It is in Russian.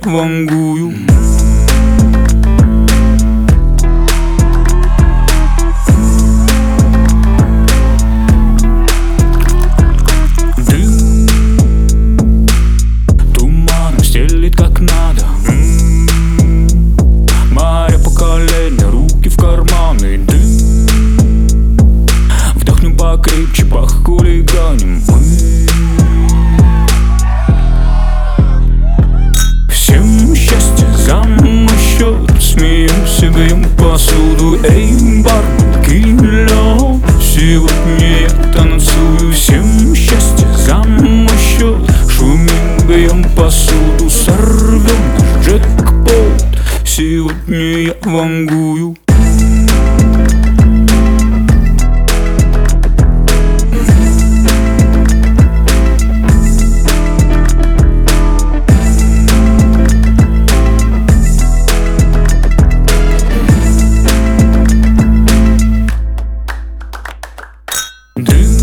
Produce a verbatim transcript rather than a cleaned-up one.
вангую. Как надо. М-м-м. Море по колено, руки в карманы. Дым. Вдохнем покрепче, похулиганим мы. Всем счастье за мой счет. Смеемся, греем посуду. Эй, бармен, кинь лёд. Сегодня я танцую. Всем счастье за мой счет. Шумим, греем посуду. Сорвем наш джекпот. Сегодня я вангую. Дым.